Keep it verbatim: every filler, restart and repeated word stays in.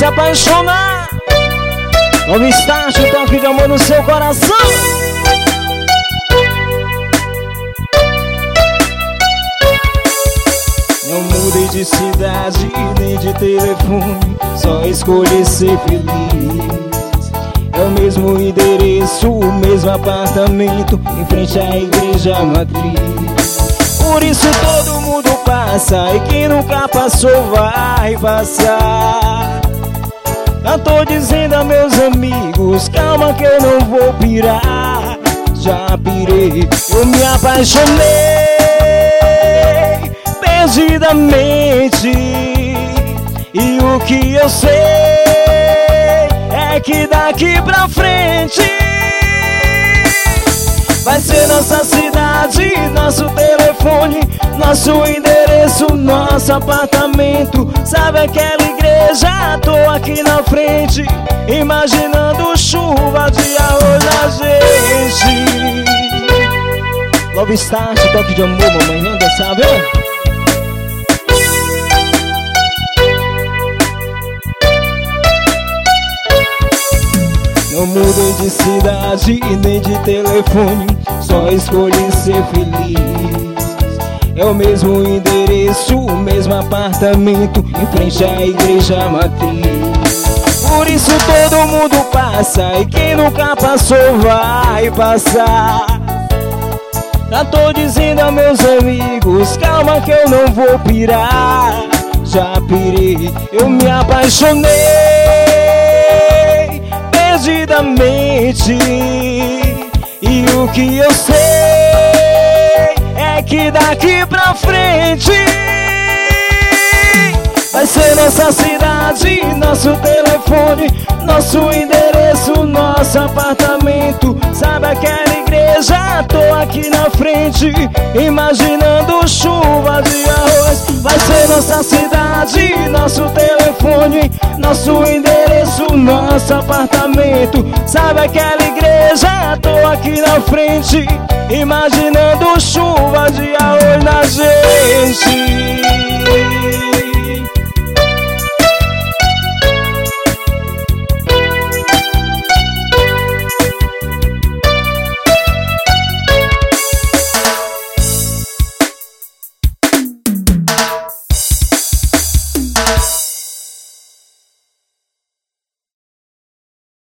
se apaixonar. Novo start, um toque de amor no seu coração. Não mudei de cidade nem de telefone, só escolhi ser feliz. É o mesmo endereço, o mesmo apartamento, em frente à igreja matriz. Por isso todo mundo passa, e quem nunca passou vai passar. Eu tô dizendo a meus amigos, calma que eu não vou pirar. Já pirei, eu me apaixonei perdidamente. E o que eu sei é que daqui pra frente vai ser nossa cidade, nosso telefone, nosso endereço, nosso apartamento. Sabe aquela igreja? Tô aqui na frente, imaginando chuva de arroz na gente. Love Start, toque de amor, mamãe linda, sabe? Não mudei de cidade e nem de telefone, só escolhi ser feliz. É o mesmo endereço, o mesmo apartamento, em frente à igreja matriz. Por isso todo mundo passa, e quem nunca passou vai passar. Já tô dizendo a meus amigos, calma que eu não vou pirar. Já pirei, eu me apaixonei perdidamente. E o que eu sei é que daqui pra frente vai ser nossa cidade, nosso telefone, nosso endereço, nosso apartamento. Sabe aquela igreja? Tô aqui na frente, imaginando chuva de arroz. Vai ser nossa cidade, nosso telefone, nosso endereço, nosso apartamento. Sabe aquela igreja? Tô aqui na frente, imaginando chuva de arroz na gente.